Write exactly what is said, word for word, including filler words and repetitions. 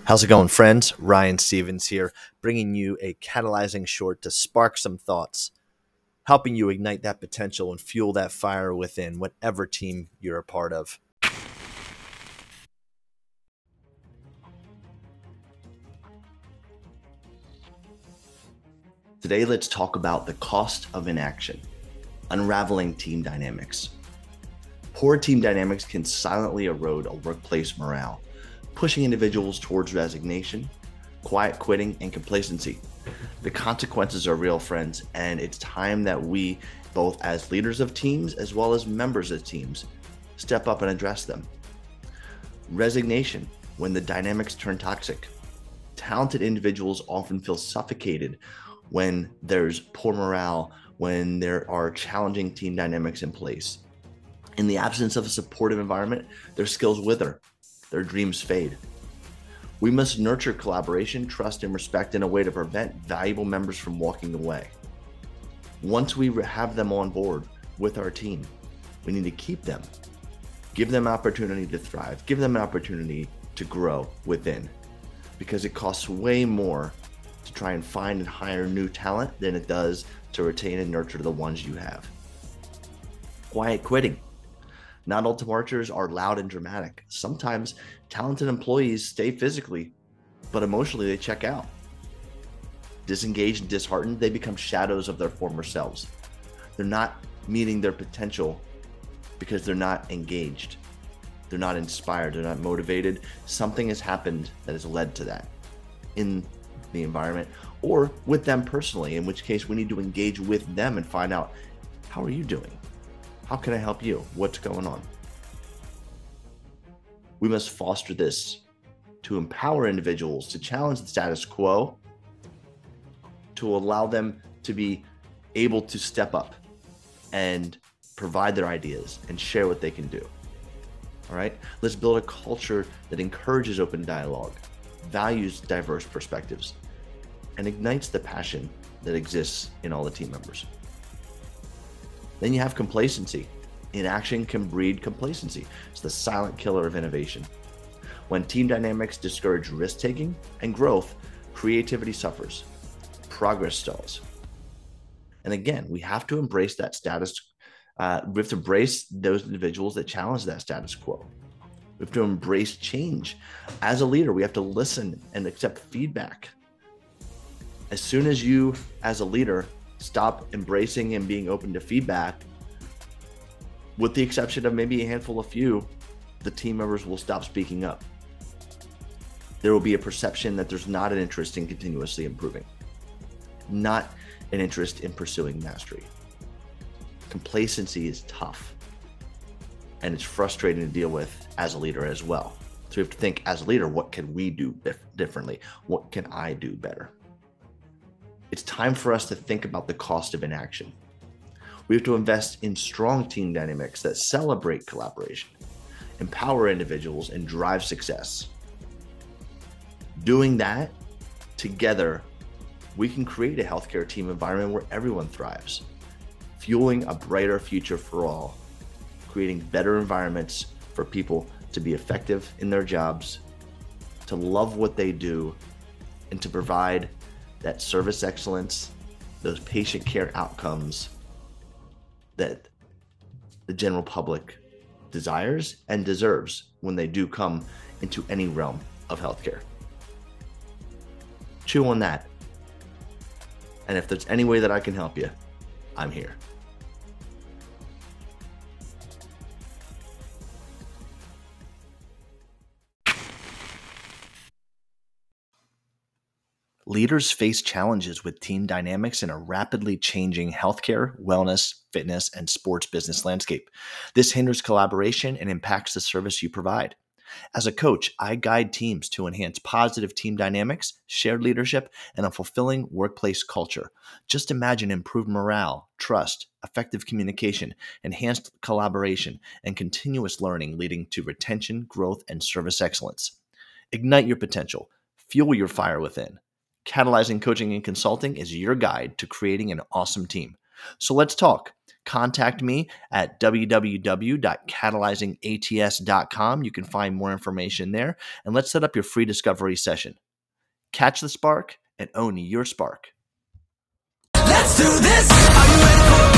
How's it going, friends? Ryan Stevens here, bringing you a catalyzing short to spark some thoughts, helping you ignite that potential and fuel that fire within whatever team you're a part of. Today, let's talk about the cost of inaction, unraveling team dynamics. Poor team dynamics can silently erode a workplace morale, pushing individuals towards resignation, quiet quitting, and complacency. The consequences are real, friends, and it's time that we, both as leaders of teams as well as members of teams, step up and address them. Resignation, when the dynamics turn toxic. Talented individuals often feel suffocated when there's poor morale, when there are challenging team dynamics in place. In the absence of a supportive environment, their skills wither, their dreams fade. We must nurture collaboration, trust, and respect in a way to prevent valuable members from walking away. Once we have them on board with our team, we need to keep them, give them opportunity to thrive, give them an opportunity to grow within, because it costs way more to try and find and hire new talent than it does to retain and nurture the ones you have. Quiet quitting. Not all departures are loud and dramatic. Sometimes talented employees stay physically, but emotionally they check out. Disengaged and disheartened, they become shadows of their former selves. They're not meeting their potential because they're not engaged. They're not inspired, they're not motivated. Something has happened that has led to that in the environment or with them personally, in which case we need to engage with them and find out, how are you doing? How can I help you? What's going on? We must foster this to empower individuals to challenge the status quo, to allow them to be able to step up and provide their ideas and share what they can do. All right, let's build a culture that encourages open dialogue, values diverse perspectives, and ignites the passion that exists in all the team members. Then you have complacency. Inaction can breed complacency. It's the silent killer of innovation. When team dynamics discourage risk-taking and growth, creativity suffers, progress stalls. And again, we have to embrace that status. Uh, we have to embrace those individuals that challenge that status quo. We have to embrace change. As a leader, we have to listen and accept feedback. As soon as you, as a leader, stop embracing and being open to feedback, with the exception of maybe a handful of few, the team members will stop speaking up. There will be a perception that there's not an interest in continuously improving, not an interest in pursuing mastery. Complacency is tough, and it's frustrating to deal with as a leader as well. So we have to think, as a leader, what can we do differently? What can I do better? It's time for us to think about the cost of inaction. We have to invest in strong team dynamics that celebrate collaboration, empower individuals, and drive success. Doing that together, we can create a healthcare team environment where everyone thrives, fueling a brighter future for all, creating better environments for people to be effective in their jobs, to love what they do, and to provide that service excellence, those patient care outcomes that the general public desires and deserves when they do come into any realm of healthcare. Chew on that. And if there's any way that I can help you, I'm here. Leaders face challenges with team dynamics in a rapidly changing healthcare, wellness, fitness, and sports business landscape. This hinders collaboration and impacts the service you provide. As a coach, I guide teams to enhance positive team dynamics, shared leadership, and a fulfilling workplace culture. Just imagine improved morale, trust, effective communication, enhanced collaboration, and continuous learning leading to retention, growth, and service excellence. Ignite your potential. Fuel your fire within. Catalyzing Coaching and Consulting is your guide to creating an awesome team. So let's talk. contact me at w w w dot catalyzing a t s dot com. You can find more information there, and let's set up your free discovery session. Catch the spark and own your spark. Let's do this. Are you ready for